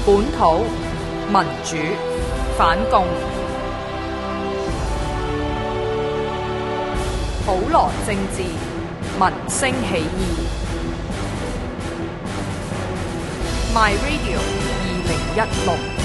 本土民主反共，普羅政治民聲起義。My Radio 2016。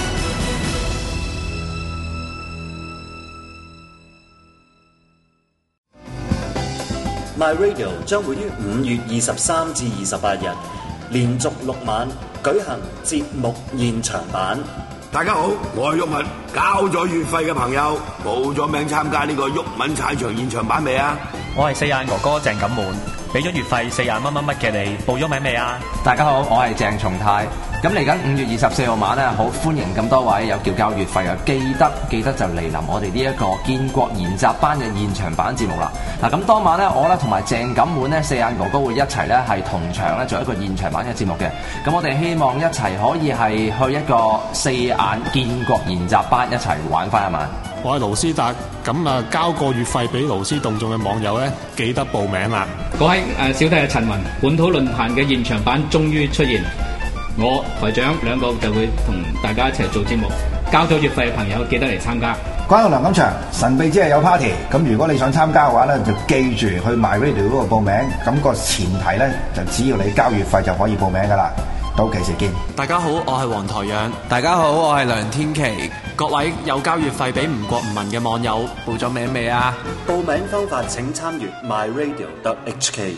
My Radio 將會於5月23至28日連續6晚舉行節目現場版。 大家好，我係毓民。交咗月費嘅朋友，報咗名參加呢個毓民踩場現場版未啊？ 我係四眼哥哥鄭錦滿，俾咗月費4廿乜嘅你，報咗名未啊？ 大家好，我係鄭松泰。咁嚟緊5月24號晚咧，好歡迎咁多位有叫交月費啊！記得就嚟臨我哋呢一個建國研習班嘅現場版節目啦。嗱，咁當晚咧，我咧同埋鄭錦滿咧四眼哥哥會一齊咧係同場咧做一個現場版嘅節目嘅。咁我哋希望一齊可以係去一個四眼建國研習班一齊玩翻一晚。 我係盧斯達，咁啊交個月費俾盧斯動眾嘅網友咧，記得報名啦。 各位小弟係陳雲，本土論壇嘅現場版終於出現，我台長兩個就會同大家一齊做節目。交咗月費嘅朋友記得嚟參加。 關於梁錦祥神秘之夜有 party， 咁如果你想參加嘅話咧，就記住去 My Radio 嗰度報名。咁個前提咧，就只要你交月費就可以報名噶啦。到期時見。 大家好，我係黃台仰。 大家好，我係梁天琦。 各位有交月費俾吳國吳民嘅網友， 報咗名未啊？ 報名方法請參閱 myradio.hk。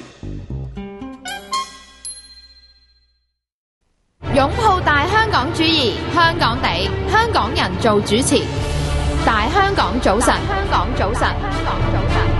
擁抱大香港主義，香港地，香港人做主持。大香港早晨，香港早晨，香港早晨。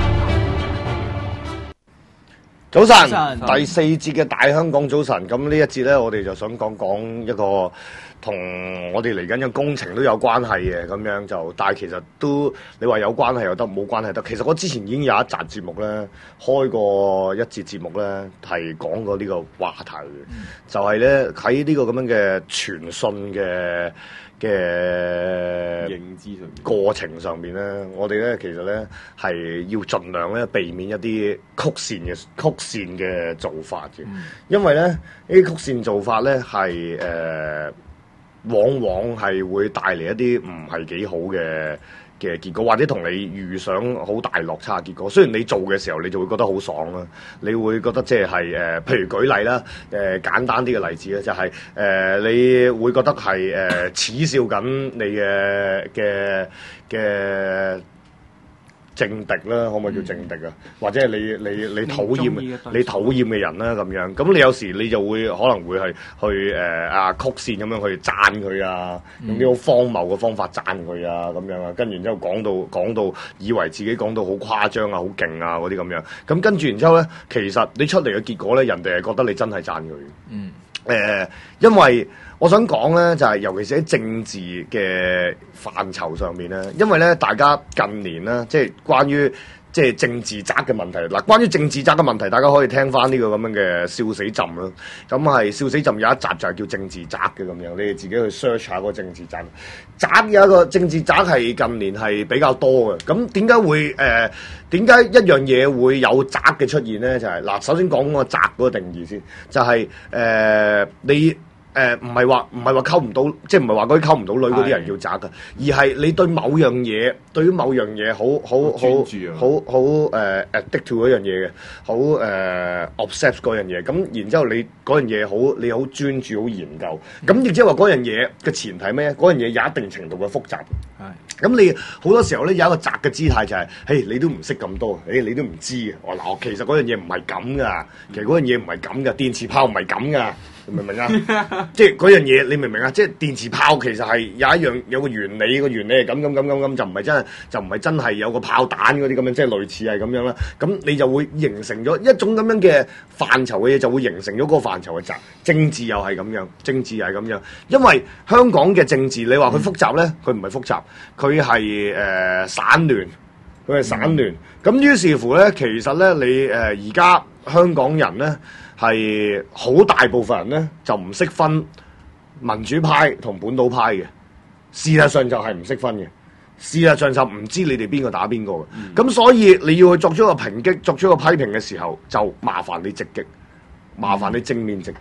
早晨，第4節嘅大香港早晨。咁呢一節呢，我哋就想講一個同我哋嚟緊嘅工程都有關係嘅咁樣就，但係其實都你話有關係又得，冇關係得。其實我之前已經有一集節目呢，開過一節節目呢，係講過呢個話題嘅，就係呢，喺呢個咁樣嘅傳訊嘅認知上過程上面咧，我哋咧其實咧係要盡量咧避免一啲曲線嘅做法嘅，因為咧呢啲曲線做法咧係往往係會帶嚟一啲唔係幾好嘅結果，或者同你預想好大落差嘅結果。雖然你做嘅時候你就會覺得好爽啦，你會覺得即係譬如舉例啦，簡單啲嘅例子咧就係你會覺得係恥笑緊你嘅政敵啦，可唔可以叫政敵啊？或者係你討厭嘅人啦咁樣，咁你有時你就會可能會係去曲線咁樣去讚佢啊，用啲好荒謬嘅方法讚佢啊咁樣啊，跟住然之後講到以為自己講到好誇張啊、好勁啊嗰啲咁樣，咁跟住然之後咧，其實你出嚟嘅結果咧，人哋係覺得你真係讚佢。因為我想講咧，就係尤其是喺政治嘅範疇上面咧，因為咧大家近年咧，即係關於即係政治宅嘅問題。嗱，關於政治宅嘅問題，大家可以聽翻呢個咁樣嘅笑死朕啦。咁係笑死朕有一集就係叫政治宅嘅咁樣，你哋自己去 search 下嗰個政治宅。宅有一個政治宅係近年係比較多嘅。咁點解會點解一樣嘢會有宅嘅出現咧？就係嗱，首先講個宅嗰個定義先，就係你。唔係話溝唔到，即係唔係話嗰啲溝唔到女嗰啲人叫宅㗎，而係你對某樣嘢，對於某樣嘢好addict to 嗰樣嘢嘅，好obsess 嗰樣嘢，咁然之後你嗰樣嘢你好專注好研究，咁亦即係話嗰樣嘢嘅前提咩？嗰樣嘢有一定程度嘅複雜。咁你好多時候咧有一個宅嘅姿態就係，嘿，你都唔識咁多，你都唔知嘅。嗱，其實嗰樣嘢唔係咁噶，其實嗰樣嘢唔係咁噶，電磁炮唔係咁噶。明唔明啊？即係嗰樣嘢，你明唔明啊？即係電磁炮其實係有個原理，個原理係咁，就唔係真係有個炮彈嗰啲咁樣，即係類似係咁樣啦。咁你就會形成咗一種咁樣嘅範疇嘅嘢，就會形成咗嗰個範疇嘅宅。政治又係咁樣，政治又係咁樣。因為香港嘅政治，你話佢複雜咧，佢唔係複雜，佢係散亂，佢係散亂。咁於是乎咧，其實咧你而家香港人咧。係好大部分人咧就唔識分民主派同本土派嘅，事實上就係唔識分嘅，事實上就唔知你哋邊個打邊個嘅。咁所以你要去作出一個抨擊、作出一個批評嘅時候，就麻煩你直擊，麻煩你正面直擊。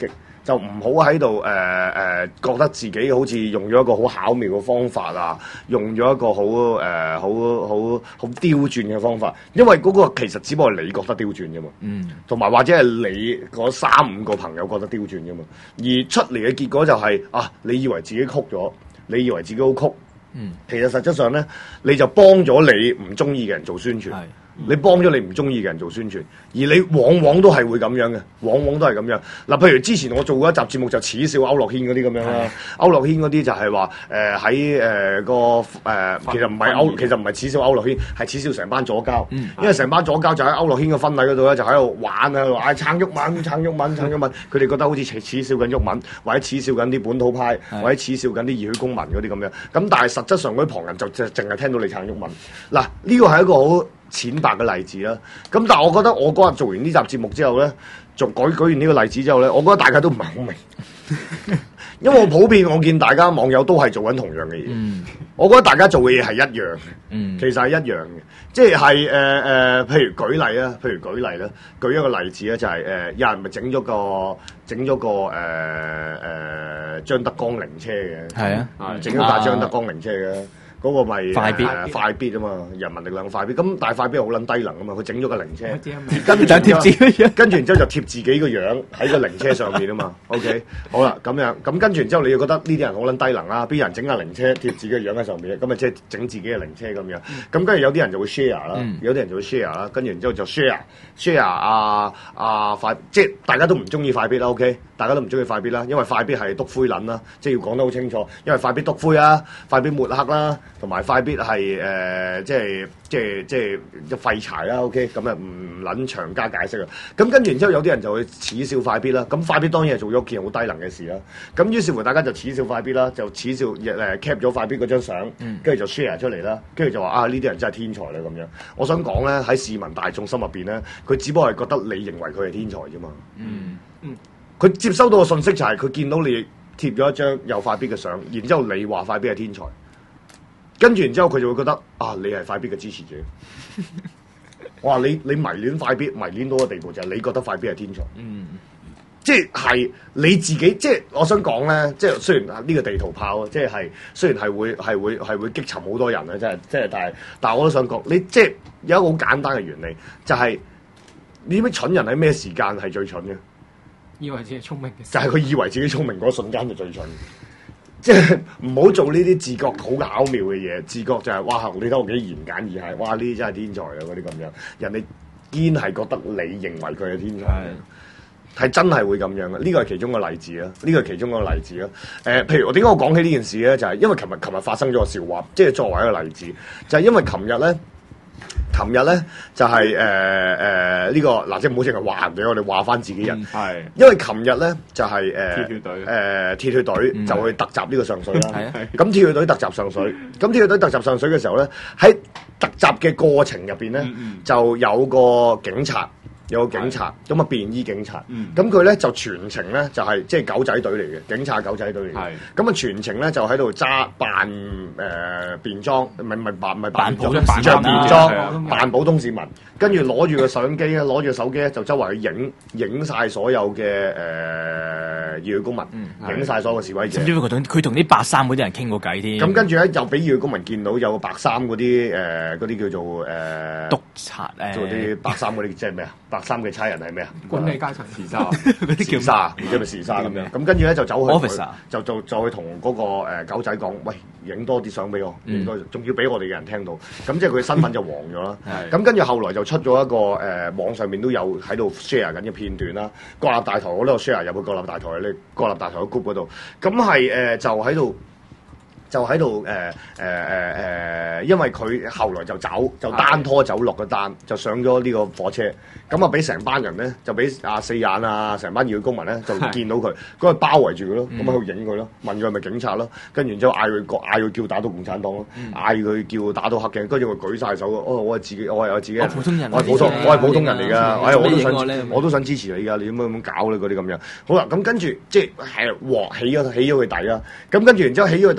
就唔好喺度覺得自己好似用咗一個好巧妙嘅方法啊，用咗一個好刁鑽嘅方法，因為嗰個其實只不過係你覺得刁鑽啫嘛，同埋或者係你嗰3-5個朋友覺得刁鑽啫嘛，而出嚟嘅結果就係、你以為自己曲咗，你以為自己好曲，其實實質上咧，你就幫咗你唔中意嘅人做宣傳。你幫咗你唔中意嘅人做宣傳，而你往往都係會咁樣嘅，往往都係咁樣。嗱，譬如之前我做過一集節目就恥笑區諾軒嗰啲咁樣啦，區諾軒嗰啲就係話喺其實唔係其實唔係恥笑區諾軒，係恥笑成班左膠，因為成班左膠就喺區諾軒嘅婚禮嗰度咧，就喺度玩喺度嗌撐毓民，佢哋覺得好似恥笑緊毓民，或者恥笑緊啲本土派，或者恥笑緊啲熱血公民嗰啲咁樣。咁但係實質上嗰啲旁人就淨係聽到你撐毓民。嗱，呢個係一個好淺白嘅例子啦，咁但係我覺得我嗰日做完呢集節目之後咧，仲舉完呢個例子之後咧，我覺得大家都唔係好明，因為我普遍我見大家網友都係做緊同樣嘅嘢，我覺得大家做嘅嘢係一樣嘅，其實係一樣嘅，即係譬如舉例啦，舉一個例子咧，就係有人咪整咗個張德江靈車嘅，係啊，整咗架張德江靈車嘅。嗰個咪快必啊嘛，人民力量快必，咁但係快必好撚低能啊嘛，佢整咗個靈車，跟住就貼自己，跟住然之後就貼自己個樣喺個靈車上面啊嘛，OK， 好啦，咁樣，咁跟住然之後你就覺得呢啲人好撚低能啦，邊有人整架靈車貼自己個樣喺上面，咁啊即係整自己嘅靈車咁樣，咁跟住有啲人就會 share 啦，有啲人就會 share 啦，跟住然之後就 share 快，即係大家都唔中意快必啦 ，OK， 大家都唔中意快必啦，因為快必係篤灰撚啦，即係要講得好清楚，因為快必篤灰啊，快必抹黑啦。同埋快必係即係廢柴啦 ，OK， 咁啊唔撚長加解釋啊。咁跟住然之後有啲人就會恥笑快必啦。咁快必當然係做咗件好低能嘅事啦。咁於是乎大家就恥笑快必啦，就恥笑cap 咗快必嗰張相，跟住就 share 出嚟啦。跟住就話呢啲人真係天才啦咁樣。我想講咧喺市民大眾心入邊咧，佢只不過係覺得你認為佢係天才啫嘛。佢接收到嘅信息就係佢見到你貼咗一張有快必嘅相，然之後你話快必係天才。跟住然之後佢就會覺得你係快必嘅支持者。我話你迷戀快必，迷戀到個地步就係你覺得快必係天才。即係你自己，即係我想講咧，即係雖然呢個地圖炮，即係雖然係會擊沉好多人咧，即係但係我都想講，你即係有一個好簡單嘅原理，就係你知唔知蠢人喺咩時間係最蠢嘅？ 以為自己聰明嘅， 就係佢以為自己聰明嗰瞬間就最蠢。即係唔好做呢啲自覺好巧妙嘅嘢，自覺就係哇！你睇我幾言簡意賅，哇！呢啲真係天才啊！嗰啲咁樣，人哋堅係覺得你認為佢係天才，係真係會咁樣嘅。呢個係其中個例子啦，譬如點解我講起呢件事咧，就係因為琴日發生咗個笑話，即係作為一個例子，就係因為琴日咧就係呢個嗱，即係唔好淨係話人哋，我哋話翻自己人。係，因為琴日咧就係鐵血隊就去突襲呢個上水啦。咁鐵血隊突襲上水，咁鐵血隊突襲上水嘅時候咧，喺突襲嘅過程入邊咧，就有個警察。咁啊便衣警察，咁佢咧就全程咧就係即係狗仔隊嚟嘅，警察狗仔隊嚟嘅，咁啊全程咧就喺度扮便裝，唔係扮普通着便裝，扮普通市民，跟住攞住個相機咧，攞住手機咧就周圍去影晒所有嘅熱血公民，影晒所有嘅示威者。甚至乎佢同啲白衫嗰啲人傾過偈添。咁跟住咧又俾熱血公民見到有白衫嗰啲叫做督察做啲白衫嗰啲即係咩啊？白衫嘅差人係咩啊？ 管理階層時沙， 嗰啲叫沙，唔知係咪時沙咁樣。咁跟住咧就走去，就去同嗰個狗仔講：喂，影多啲相俾我，影多，仲要俾我哋嘅人聽到。咁即係佢身份就黃咗啦。咁跟住後來就出咗一個網上面都有喺度 share 緊嘅片段啦。國立大台我都有 share 入去國立大台嘅 group 嗰度。咁係就喺度因為佢後來就單拖走落個單，就上咗呢個火車，咁啊俾成班人咧，就俾四眼啊，成班熱血公民咧就見到佢，咁啊包圍住佢咯，咁喺度影佢咯，問佢係咪警察咯，跟住然之後嗌佢叫打到共產黨咯，嗌佢叫打到黑警，跟住佢舉晒手，我係自己，我係自己，我係普通人嚟㗎，我都想支持你㗎，你點解咁搞咧嗰啲咁樣？好啦，咁跟住即係鑊起咗佢底啦，咁跟住然之後起咗佢底之後咧。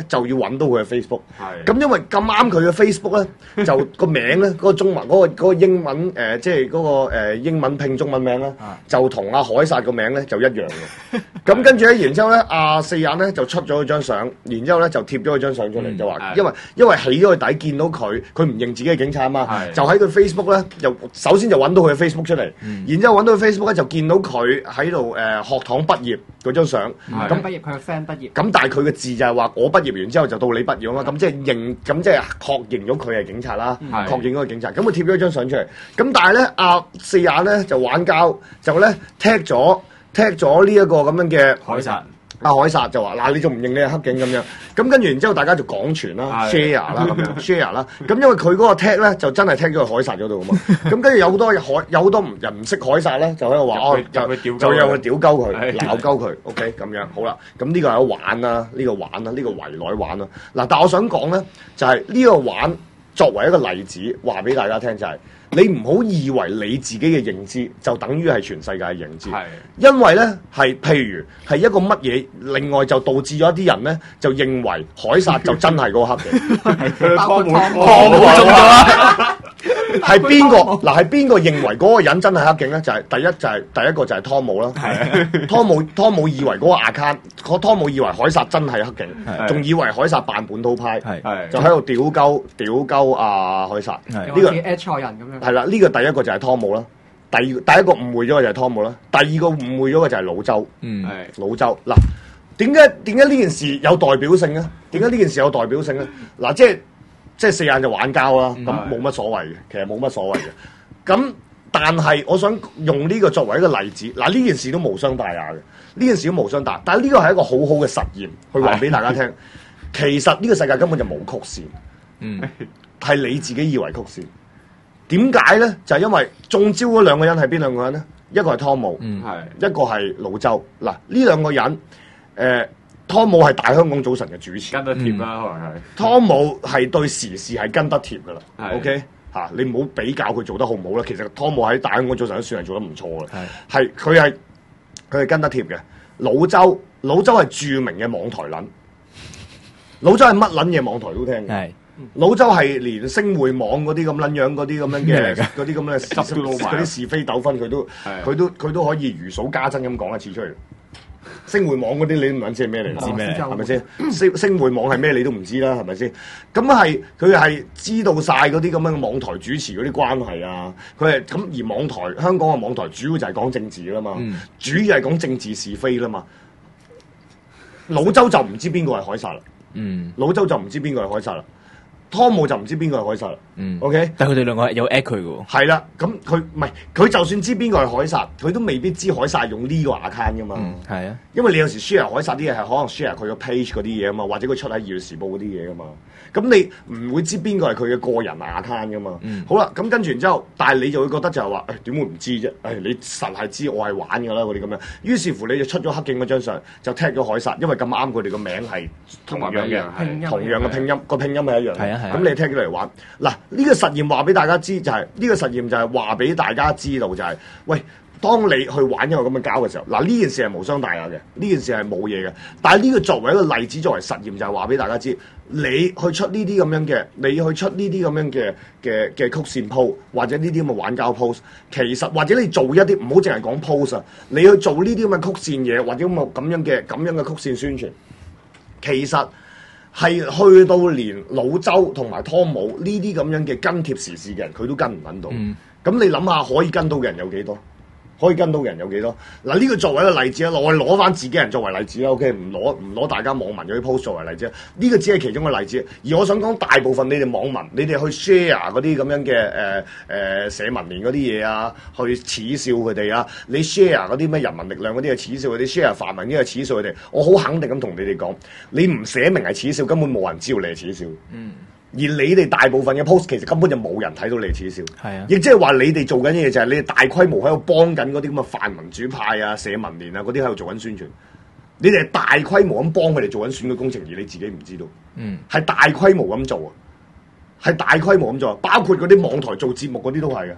就要揾到佢嘅 Facebook。咁因為咁啱佢嘅 Facebook 咧，就個名咧，嗰個中文嗰個英文即係嗰個英文拼中文名咧，就同阿凱撒個名咧就一樣嘅。咁跟住咧，然之後咧，阿四眼咧就出咗張相，然之後咧就貼咗佢張相出嚟，就話因為起咗個底，見到佢唔認自己係警察啊嘛，就喺佢 Facebook 咧，就首先就揾到佢嘅 Facebook 出嚟，然之後揾到佢 Facebook 咧就見到佢喺度學堂畢業嗰張相， 咁畢業佢嘅 friend 畢業， 咁但係佢嘅字就係話我畢業完之後就到你畢業啊嘛，咁即係確認咗佢係警察啦，確認咗佢警察，咁佢貼咗張相出嚟，咁但係咧阿四眼咧就玩膠，就咧踢咗呢一個咁樣嘅凱撒。 阿凱撒就話：嗱，你仲唔認你係黑警咁樣？咁跟住然之後，大家就廣傳啦、share 啦咁樣 share 啦。咁因為佢嗰個 tag 咧，就真係 tag 咗去凱撒嗰度啊嘛。咁跟住有好多人唔識凱撒咧，就喺度話就有去屌鳩佢、鬧鳩佢。OK， 咁樣好啦。咁呢個係玩啦，呢個圍內玩啦。嗱，但係我想講咧，就係呢個玩作為一個例子，話俾大家聽就係。你唔好以為你自己嘅認知就等於係全世界嘅認知，因為咧係譬如係一個乜嘢，另外就導致咗一啲人咧就認為凱撒就真係嗰個黑嘅，湯姆中咗啦。係邊個？嗱，係邊個認為嗰個人真係黑警咧？就係第一個就係湯姆啦。湯姆以為嗰個 account， 湯姆以為凱撒真係黑警，仲以為凱撒扮本土派，就喺度屌鳩阿凱撒。呢個 at 錯人咁樣。 係啦，呢個第一個就係湯姆啦。第一個誤會咗嘅就係湯姆啦。第二個誤會咗嘅就係老周。老周嗱，點解呢件事有代表性咧？點解呢件事有代表性咧？嗱，即係四眼就玩膠啦，咁冇乜所謂嘅，其實冇乜所謂嘅。咁但係我想用呢個作為一個例子，嗱，呢件事都無傷大雅嘅，呢件事都無傷大雅，但係呢個係一個好好嘅實驗，去話俾大家聽。其實呢個世界根本就冇曲線，係你自己以為曲線。點解咧？就係因為中招嗰兩個人係邊兩個人咧？一個係湯姆，一個係老周。嗱，呢兩個人，湯姆係大香港早晨嘅主持， 跟得貼啦，可能係。 湯姆係對時事係跟得貼噶啦，OK 嚇，你唔好比較佢做得好唔好啦。其實湯姆喺大香港早晨都算係做得唔錯嘅，係佢係跟得貼嘅。老周係著名嘅網台撚，老周係乜撚嘢網台都聽嘅。老周係連星匯網嗰啲咁撚樣嗰啲咁樣嘅嗰啲咁嘅嗰啲是非糾紛，佢都可以如數家珍咁講一次出嚟。星匯網嗰啲你都唔撚知係咩嚟，唔知咩係咪先？星匯網係咩你都唔知啦，係咪先？咁佢係知道晒嗰啲咁樣嘅網台主持嗰啲關係啊，佢係咁而香港嘅網台主要就係講政治啦嘛，主要係講政治是非啦嘛。老周就唔知邊個係凱撒啦，老周就唔知邊個係凱撒啦。湯姆就唔知邊個係凱撒啦，OK？ 但係佢哋兩個係有 at 佢嘅喎。 係啦，咁佢就算知邊個係凱撒，佢都未必知凱撒用呢個 account 噶嘛。係啊，因為你有時 share 凱撒啲嘢係可能 share 佢個 page 嗰啲嘢啊嘛，或者佢出喺《二月時報》嗰啲嘢噶嘛。咁你唔會知邊個係佢嘅個人 account 噶嘛。好啦，咁跟住然之後，但係你就會覺得就係話，點會唔知啫？你實係知我係玩㗎啦，嗰啲咁樣。於是乎你就出咗黑警嗰張相，就 tag 咗凱撒，因為咁啱佢哋個名係同樣嘅，同樣嘅拼音，個拼音係一樣嘅。咁你聽咗嚟玩嗱，呢個實驗話俾大家知就係呢個實驗就係話俾大家知道就係，喂，當你去玩一個咁嘅膠嘅時候，嗱，呢件事係無傷大雅嘅，呢件事係冇嘢嘅。但係呢個作為一個例子，作為實驗就係話俾大家知，你去出呢啲咁樣嘅，你去出呢啲咁樣嘅曲線 post 或者呢啲咁嘅玩膠 post， 其實或者你做一啲唔好淨係講 post 啊，你去做呢啲咁嘅曲線嘢或者咁樣嘅曲線宣傳，其實係去到連老周同埋湯姆呢啲咁樣嘅跟貼時事嘅人，佢都跟唔揾到。咁你諗下，可以跟到嘅人有幾多？可以跟到嘅人有幾多？嗱，呢個作為一個例子啦，我攞翻自己人作為例子啦 ，OK， 唔攞大家網民嗰啲 post 作為例子，呢個只係其中嘅例子。而我想講大部分你哋網民，你哋去 share 嗰啲咁樣嘅社民連嗰啲嘢啊，去恥笑佢哋啊，你 share 嗰啲咩人民力量嗰啲係恥笑佢哋 ，share 泛民啲係恥笑佢哋。我好肯定咁同你哋講，你唔寫明係恥笑，根本冇人知道你係恥笑。而你哋大部分嘅 post 其實根本就冇人睇到你恥笑，係啊，亦即係話你哋做緊嘢就係你哋大規模喺度幫緊嗰啲咁嘅泛民主派啊、社民連啊嗰啲喺度做緊宣傳，你哋係大規模咁幫佢哋做緊選舉工程，而你自己唔知道，係大規模咁做啊，係大規模咁做，包括嗰啲網台做節目嗰啲都係嘅，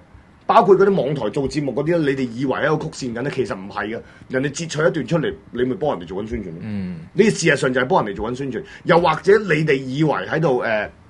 包括嗰啲網台做節目嗰啲你哋以為喺度曲線緊咧，其實唔係嘅。人哋截取一段出嚟，你咪幫人哋做緊宣傳咯。呢事實上就係幫人哋做緊宣傳，又或者你哋以為喺度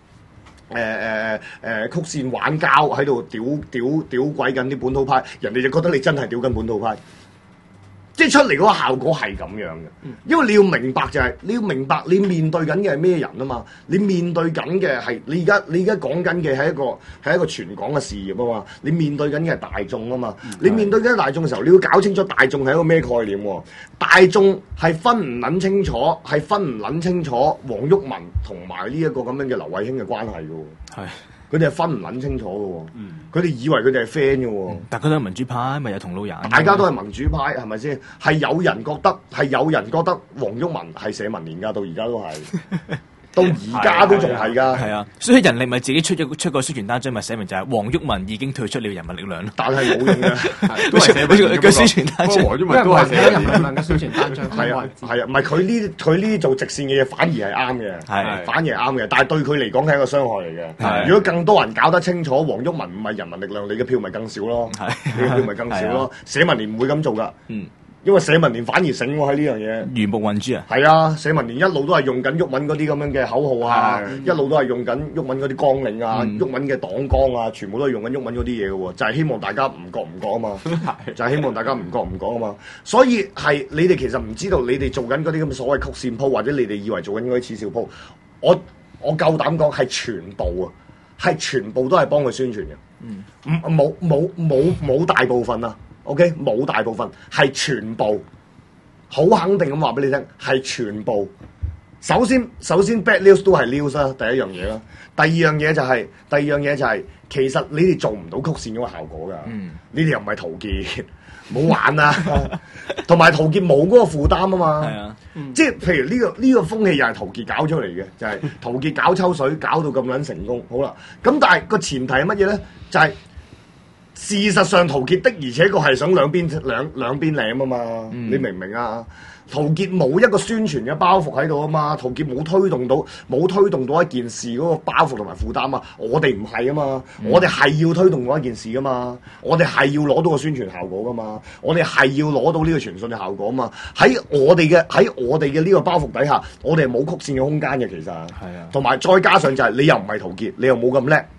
曲線玩膠喺度屌鬼緊啲本土派，人哋就覺得你真係屌緊本土派。即係出嚟嗰個效果係咁樣嘅，因為你要明白就係、你要明白你面對緊嘅係咩人啊嘛，你面對緊嘅係你而家講緊嘅係一個全港嘅事業啊嘛，你面對緊嘅係大眾啊嘛，你面對緊大眾嘅時候，你要搞清楚大眾係一個咩概念喎？大眾係分唔撚清楚，係分唔撚清楚黃毓民同埋呢一個咁樣嘅劉慧卿嘅關係嘅喎。佢哋係分唔撚清楚嘅喎，佢哋以為佢哋係 friend 嘅喎， 但佢都係民主派，咪有同路人。 大家都係民主派，係咪先？係有人覺得黃毓民係社民連㗎，到而家都係。到而家都仲係㗎， 係啊，所以人力咪自己出個宣傳單張，咪寫明就係黃毓民已經退出了人民力量咯。 但係冇用嘅， 都係寫個宣傳單張。 黃毓民都係寫人民力量嘅宣傳單張。 係啊，唔係佢呢啲做直線嘅嘢反而係啱嘅，反而係啱嘅。但係對佢嚟講係一個傷害嚟嘅。如果更多人搞得清楚黃毓民唔係人民力量，你嘅票咪更少咯，你嘅票咪更少咯。社民連唔會咁做㗎。因為社民連反而醒喎喺呢樣嘢， 魚目混珠啊！ 係啊，社民連一路都係用緊毓民嗰啲咁樣嘅口號啊，一路都係用緊毓民嗰啲綱領啊、毓民嘅黨綱啊，全部都係用緊毓民嗰啲嘢嘅喎，就係希望大家唔覺啊嘛，就係希望大家唔覺啊嘛，所以係你哋其實唔知道你哋做緊嗰啲咁嘅所謂曲線鋪，或者你哋以為做緊嗰啲恥笑鋪，我夠膽講係全部啊，係全部都係幫佢宣傳嘅，冇大部分啊。OK， 冇大部分係全部，好肯定咁話俾你聽，係全部。首先 bad news 都係 news 啦，第一樣嘢啦。第二樣嘢就係，其實你哋做唔到曲線嗰個效果㗎。你哋又唔係陶傑，唔好玩啦。同埋陶傑冇嗰個負擔啊嘛。係啊，即係譬如呢個風氣又係陶傑搞出嚟嘅，就係陶傑搞抽水搞到咁撚成功。好啦，咁但係個前提係乜嘢咧？就係事實上，陶傑的而且確係想兩邊舐啊嘛，你明唔明啊？陶傑冇一個宣傳嘅包袱喺度啊嘛，陶傑冇推動到一件事嗰個包袱同埋負擔啊，我哋唔係啊嘛，我哋係要推動到一件事噶嘛，我哋係要攞到個宣傳效果噶嘛，我哋係要攞到呢個傳訊嘅效果啊嘛，喺我哋嘅呢個包袱底下，我哋係冇曲線嘅空間嘅，其實係啊，同埋再加上就係你又唔係陶傑，你又冇咁叻，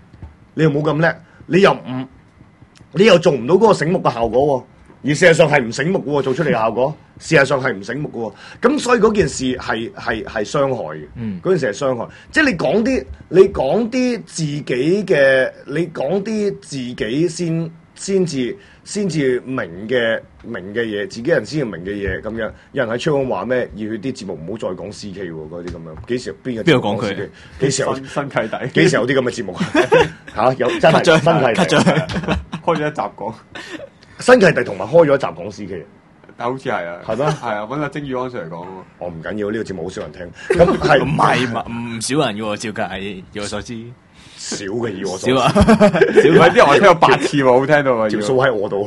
你又做唔到嗰個醒目嘅效果喎，而事實上係唔醒目嘅喎，做出嚟嘅效果，事實上係唔醒目嘅喎，咁所以嗰件事係傷害嘅，嗰件事係傷害，即係你講啲自己嘅，你講啲自己先至明嘅嘢，自己人先至明嘅嘢咁樣。有人喺窗話咩？熱血啲節目唔好再講 CK 喎，嗰啲咁樣。幾時邊個講佢？幾時有新契弟？幾時有啲咁嘅節目嚇？有真係新契弟開咗一集講新契弟，同埋開咗一集講 CK。 但好似係啊， 係咩？係啊，揾阿曾宇安上嚟講喎。 我唔緊要，呢個節目好少人聽。咁係唔係唔少人嘅喎？照計，以我所知。 少嘅以我所少啊，少啲人我聽過8次喎，冇聽到啊， 條數喺我度。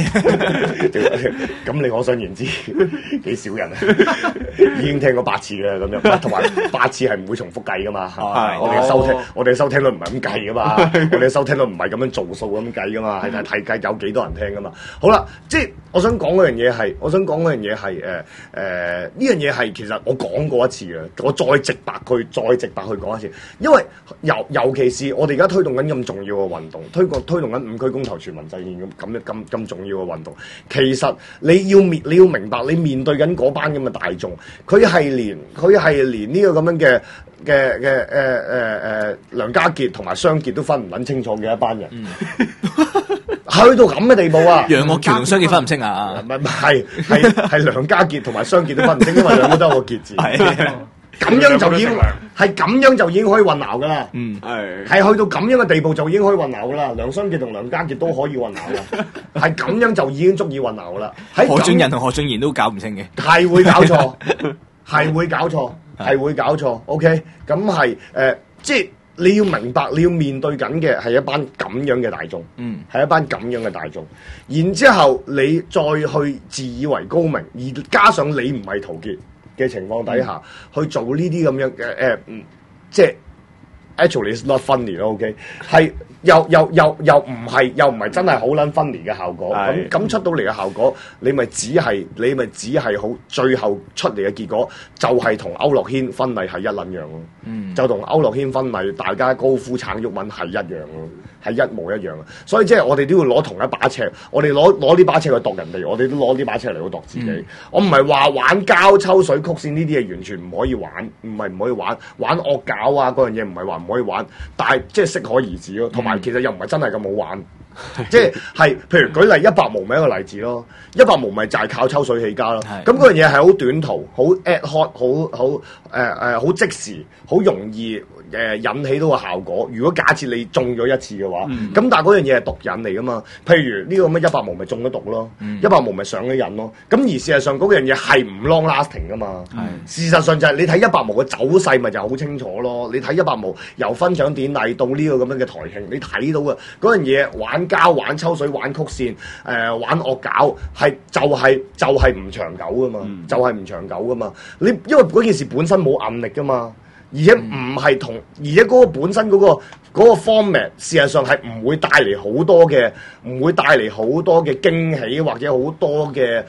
咁你可想而知幾少人啊？已經聽過8次嘅咁樣，同埋8次係唔會重複計噶嘛。我哋嘅收聽率唔係咁計噶嘛，我哋嘅收聽率唔係咁樣做數咁計噶嘛，係睇計有幾多人聽噶嘛。好啦，即係我想講嗰樣嘢係呢樣嘢係其實我講過一次嘅，我再直白去講一次，因為尤其是我哋而家推動緊咁重要嘅運動，推動緊5區公投全民制憲咁重要嘅運動，其實你要明白，你面對緊嗰班咁嘅大眾，佢係連呢個咁樣嘅梁家傑同埋商傑都分唔撚清楚嘅一班人，去到咁嘅地步啊！ 楊岳橋同商傑分唔清啊？ 唔係梁家傑同埋商傑都分唔清，因為兩個都有個傑字。咁樣就已經可以混淆噶啦，係去到咁樣嘅地步就已經可以混淆噶啦。梁商傑同梁家傑都可以混淆啦，係咁樣就已經足以混淆噶啦。 何俊仁同何俊賢都搞唔清嘅， 係會搞錯，係會搞錯。OK， 咁係即係你要明白，你要面對緊嘅係一班咁樣嘅大眾，係一班咁樣嘅大眾。然之後你再去自以為高明，而加上你唔係陶傑嘅情況底下，去做呢啲咁樣嘅即係 actually it's not funny 咯，OK， 係又唔係真係好撚 funny 嘅效果，咁出到嚟嘅效果，你咪只係好最後出嚟嘅結果就係同區諾軒婚禮係一撚樣咯，就同區諾軒婚禮大家高呼橙毓民係一樣咯，係一模一樣啊！所以即係我哋都要攞同一把尺，我哋攞呢把尺去度人哋，我哋都攞呢把尺嚟去度自己。我唔係話玩膠抽水曲線呢啲嘢完全唔可以玩，唔係唔可以玩惡搞啊嗰樣嘢唔係話唔可以玩，但係即係適可而止咯。同埋其實又唔係真係咁好玩，即係譬如舉例100毛咪一個例子咯，100毛咪就係靠抽水起家咯。咁嗰樣嘢係好短途，好 ad hoc，好即時，好容易引起到個效果。如果假設你中咗一次嘅話，咁但係嗰樣嘢係毒癮嚟噶嘛？譬如呢個咁嘅100毛咪中咗毒咯，100毛咪上咗癮咯。咁而事實上嗰樣嘢係唔 long lasting 噶嘛？事實上就係你睇100毛嘅走勢咪就好清楚咯。你睇100毛由分獎典禮到呢個咁樣嘅台慶，你睇到嘅嗰樣嘢玩膠、玩抽水、玩曲線、玩惡搞，係就係唔長久噶嘛，就係唔長久噶嘛。你因為嗰件事本身冇韌力噶嘛。而且唔係同，而且嗰個本身嗰個 format 事實上係唔會帶嚟好多嘅，唔會帶嚟好多嘅驚喜或者好多嘅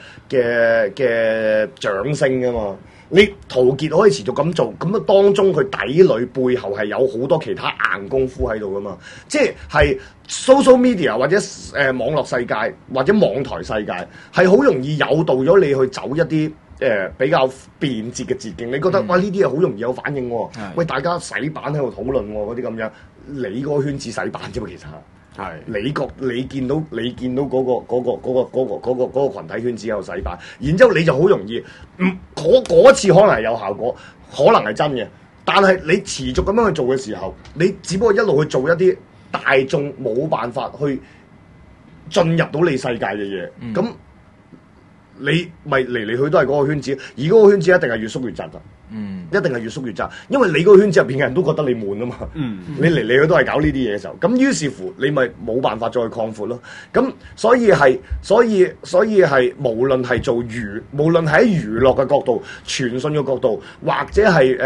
掌聲噶嘛。你陶傑可以持續咁做，咁啊當中佢底裏背後係有好多其他硬功夫喺度噶嘛。即係 social media 或者網絡世界或者網台世界係好容易誘導咗你去走一啲比較便捷嘅捷徑，你覺得哇呢啲嘢好容易有反應喎，喂大家洗版喺度討論嗰啲咁樣，你嗰個圈子洗版啫嘛，其實係你見到嗰個羣體圈子喺度洗版，然之後你就好容易，嗰次可能係有效果，可能係真嘅，但係你持續咁樣去做嘅時候，你只不過一路去做一啲大眾冇辦法去進入到你世界嘅嘢，咁。你咪嚟嚟去都係嗰個圈子，而嗰個圈子一定係越縮越窄㗎，一定係越縮越窄，因為你嗰個圈子入邊嘅人都覺得你悶啊嘛，你嚟嚟去都係搞呢啲嘢嘅時候，咁於是乎你咪冇辦法再擴闊咯，咁所以係無論係無論係喺娛樂嘅角度、傳訊嘅角度，或者係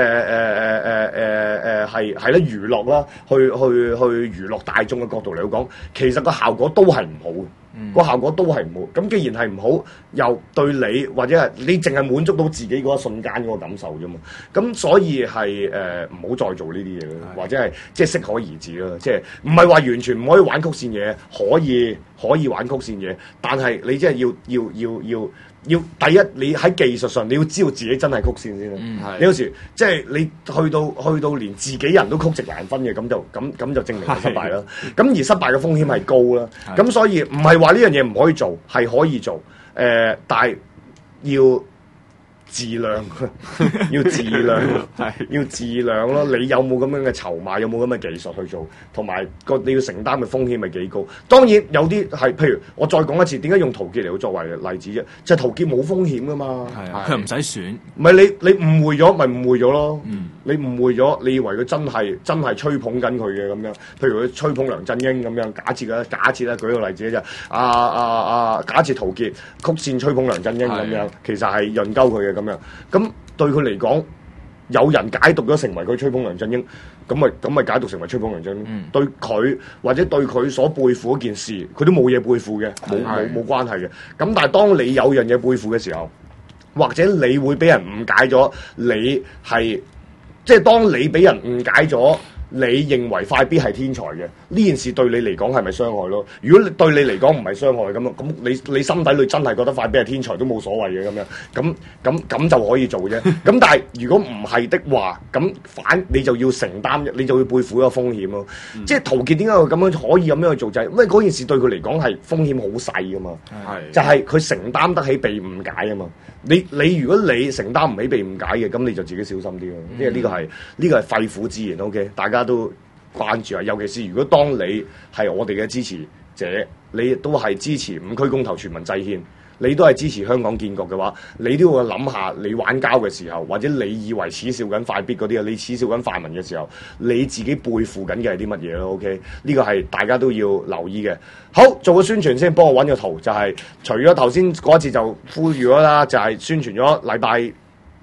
係咧娛樂啦，去娛樂大眾嘅角度嚟講，其實個效果都係唔好嘅。個效果都係唔好，咁既然係唔好，又對你或者係你淨係滿足到自己嗰一瞬間嗰個感受啫嘛，咁所以係唔好再做呢啲嘢咯，或者係即係適可而止咯，即係唔係話完全唔可以玩曲線嘢，可以玩曲線嘢，但係你即係要第一，你喺技術上你要知道自己真係曲線先啦。你有時即係你去到連自己人都曲直難分嘅，咁就證明係失敗啦。咁而失敗嘅風險係高啦。咁所以唔係話呢樣嘢唔可以做，係可以做。但係要質量，要質量咯。你有冇咁樣嘅籌碼，有冇咁嘅技術去做，同埋你要承擔嘅風險係幾高？當然有啲係，譬如我再講一次，點解用陶傑嚟作為例子啫？就係陶傑冇風險噶嘛， 佢唔使選。 唔係你誤會咗，咪誤會咗咯。你誤會咗，你以為佢真係吹捧緊佢嘅咁樣。譬如佢吹捧梁振英咁樣，假設咧，舉個例子啫。假設陶傑曲線吹捧梁振英咁樣，其實係潤鳩佢嘅。咁樣，咁對佢嚟講，有人解讀咗成為佢吹捧梁振英，咁咪解讀成為吹捧梁振英。對佢或者對佢所背負嗰件事，佢都冇嘢背負嘅，冇關係嘅。咁但係當你有樣嘢背負嘅時候，或者你會俾人誤解咗，你係即係當你俾人誤解咗。你認為快必係天才嘅呢件事對你嚟講係咪傷害咯？如果對你嚟講唔係傷害咁你心底裏真係覺得快必係天才都冇所謂嘅咁樣，咁就可以做啫。咁但係如果唔係的話，咁你就要承擔，你就要背負一個風險咯。即係陶傑點解佢咁樣可以咁樣去做就係因為嗰件事對佢嚟講係風險好細噶嘛，就係佢承擔得起被誤解啊嘛。你如果你承擔唔起被誤解嘅，咁你就自己小心啲咯。因為呢個係肺腑之言 ，OK， 大家都關注啊。尤其是如果當你係我哋嘅支持者，你都係支持5區公投全民制憲，你都係支持香港建國嘅話，你都要諗下你玩膠嘅時候，或者你以為恥笑緊快必嗰啲啊，你恥笑緊泛民嘅時候，你自己背負緊嘅係啲乜嘢咯 ？OK， 呢個係大家都要留意嘅。好，做個宣傳先，幫我揾個圖，就係除咗頭先嗰一次就呼籲咗啦，就係宣傳咗禮拜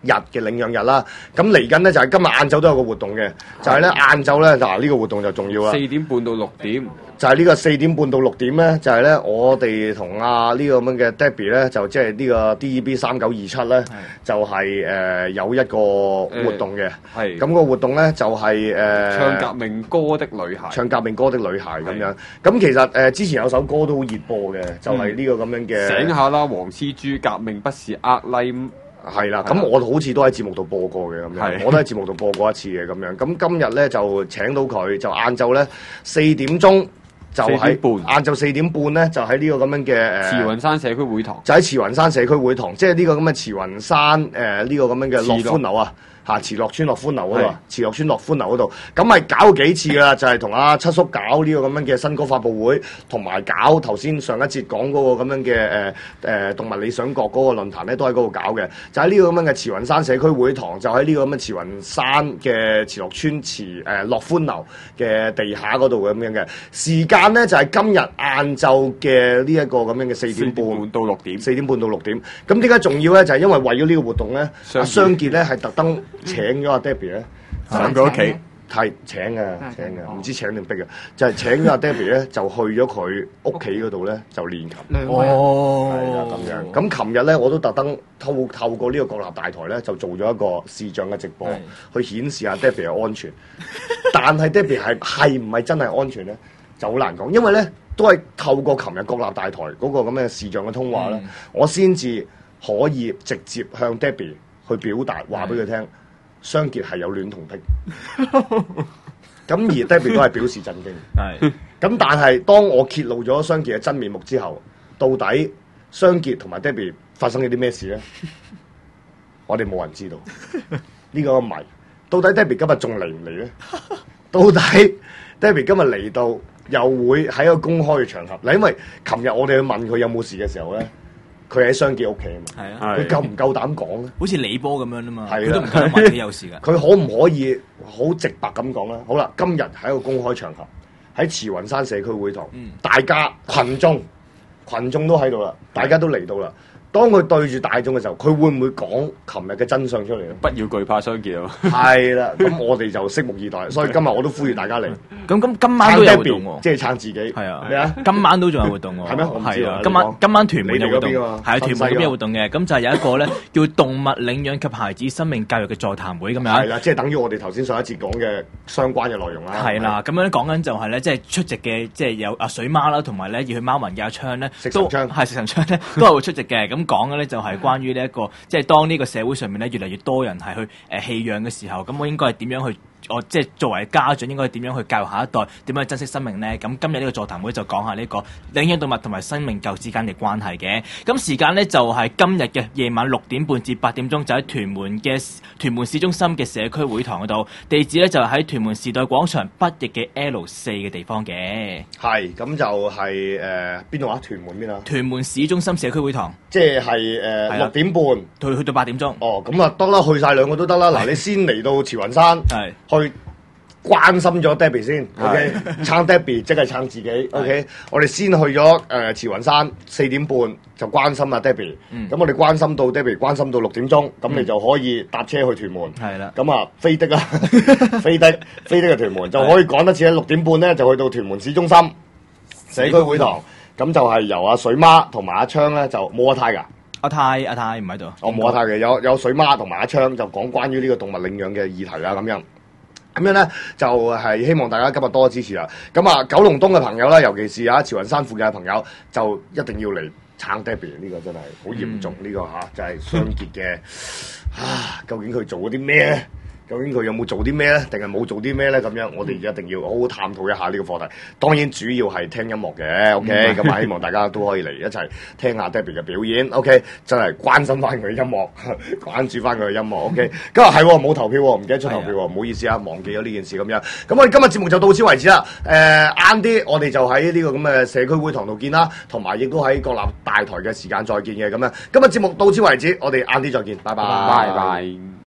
日嘅領養日啦。咁嚟緊咧就係今日晏晝都有個活動嘅，就係咧晏晝咧嗱呢個活動就重要啦。 4點半到6點。 就係呢個4點半到6點咧，就係咧我哋同呢個咁樣嘅 Debbie 咧，就即係呢個 DEB 3927咧，就係有一個活動嘅。係。咁個活動咧就係唱革命歌的女孩。唱革命歌的女孩咁樣。咁其實之前有首歌都好熱播嘅，就係呢個咁樣嘅。 醒下啦，黃絲豬，革命不是呃 like。 係啦，咁我好似都喺節目度播過嘅咁樣，我都喺節目度播過一次嘅咁樣。咁今日咧就請到佢，就晏晝咧4點鐘。就喺晏晝4點半咧，就喺呢個咁樣嘅慈雲山社區會堂， 就喺慈雲山社區會堂，即係呢個咁嘅慈雲山呢個咁樣嘅樂歡樓啊。慈樂村樂歡樓嗰度，慈樂村樂歡樓嗰度，咁咪搞幾次㗎啦？就係同阿七叔搞呢個咁樣嘅新歌發佈會，同埋搞頭先上一節講嗰個咁樣嘅動物理想國嗰個論壇咧，都喺嗰度搞嘅。就喺呢個咁樣嘅慈雲山社區會堂，就喺呢個咁嘅慈雲山嘅慈樂村樂歡樓嘅地下嗰度咁樣嘅時間咧，就係今日晏晝嘅呢一個咁樣嘅4點半到6點 ，4點半到6點。咁點解重要咧？就係因為為咗呢個活動咧，阿雙傑咧係特登請咗阿 Debbie 咧上佢屋企， 係請嘅，唔知請定逼嘅，就係請咗阿 Debbie 咧，就去咗佢屋企嗰度咧，就練琴。 哦， 係啦咁樣。咁琴日咧，我都特登透過呢個國立大台咧，就做咗一個視像嘅直播，去顯示阿 Debbie 嘅安全。但係 Debbie 係唔係真係安全咧，就好難講，因為咧都係透過琴日國立大台嗰個咁嘅視像嘅通話咧，我先至可以直接向 Debbie 去表達，話俾佢聽。雙傑係有戀童癖，咁而 Debbie 都係表示震驚。係，咁但係當我揭露咗雙傑嘅真面目之後，到底雙傑同埋 Debbie 發生咗啲咩事咧？我哋冇人知道呢個謎。到底 Debbie 今日仲嚟唔嚟咧？到底 Debbie 今日嚟到又會喺一個公開嘅場合嗱？因為琴日我哋去問佢有冇事嘅時候咧。佢喺雙傑屋企啊嘛，係啊，佢夠唔夠膽講咧？ 好似李波咁樣啊嘛， 佢都唔夠膽問你有事㗎。 佢可唔可以好直白咁講咧？好啦，今日喺一個公開場合，喺慈雲山社區會堂，大家群眾都喺度啦，大家都嚟到啦。當佢對住大眾嘅時候，佢會唔會講琴日嘅真相出嚟咧？ 不要懼怕雙傑啊！ 係啦，咁我哋就拭目以待。所以今日我都呼籲大家嚟。 咁今晚都有活動喎， 即係撐自己。係啊，咩啊？ 今晚都仲有活動喎。係咩？ 我唔知啊。 今晚屯門有活動，係啊，屯門嗰邊有活動嘅。咁就係有一個咧叫動物領養及孩子生命教育嘅座談會咁樣。係啦，即係等於我哋頭先上一節講嘅相關嘅內容啦。 係啦，咁樣講緊就係咧，即係出席嘅，即係有阿水媽啦，同埋咧要去貓文嘅阿昌咧，都係食神昌咧，都係會出席嘅。咁講嘅咧就係。關於呢一個，即係當呢個社會上面咧越嚟越多人係去棄養嘅時候，咁我應該係點樣去？我即係作為家長應該點樣去教育下一代，點樣去珍惜生命呢？咁今日呢個座談會就講下呢個領養動物同埋生命教育之間嘅關係嘅。咁時間呢，就係今日嘅夜晚6點半至8點鐘，就喺屯門市中心嘅社區會堂嗰度。地址呢，就喺屯門時代廣場北翼嘅 L4嘅地方嘅。係，咁就係邊度啊？屯門邊啊？屯門市中心社區會堂，即係6點半去到8點鐘。哦，咁啊得啦，去晒兩個都得啦。嗱，你先嚟到慈雲山，係。去關心咗 Debbie 先 ，OK， 撐 Debbie 即係撐自己 ，OK， 我哋先去咗慈雲山4點半就關心阿 Debbie，咁我哋關心到 Debbie 關心到6點鐘，咁你就可以搭車去屯門，係啦，咁啊飛的啦，飛的去屯門就可以趕得切喺6點半咧就去到屯門市中心社區會堂，咁就係由阿水媽同埋阿昌咧就冇阿泰㗎。阿泰唔喺度，我冇阿泰嘅，有水媽同埋阿昌就講關於呢個動物領養嘅議題啦，咁樣咧就係希望大家今日多支持啦。咁啊，九龍東嘅朋友啦，尤其是慈雲山附近嘅朋友，就一定要嚟撐 Debbie， 呢個真係好嚴重，呢個就係雙傑嘅究竟佢做咗啲咩咧？究竟佢有冇做啲咩咧？定係冇做啲咩咧？咁樣我哋一定要好好探討一下呢個課題。當然主要係聽音樂嘅 ，OK。咁啊，希望大家都可以嚟一齊聽下 Debbie 嘅表演 ，OK。真係關心翻佢嘅音樂，關注翻佢嘅音樂 ，OK。今日係冇投票喎，唔記得出投票喎，唔好意思啊，忘記咗呢件事咁樣。咁我哋今日節目就到此為止啦。晏啲我哋就喺呢個咁嘅社區會堂度見啦，同埋亦都喺國立大台嘅時間再見嘅咁樣。今日節目到此為止，我哋晏啲再見，拜拜。拜拜。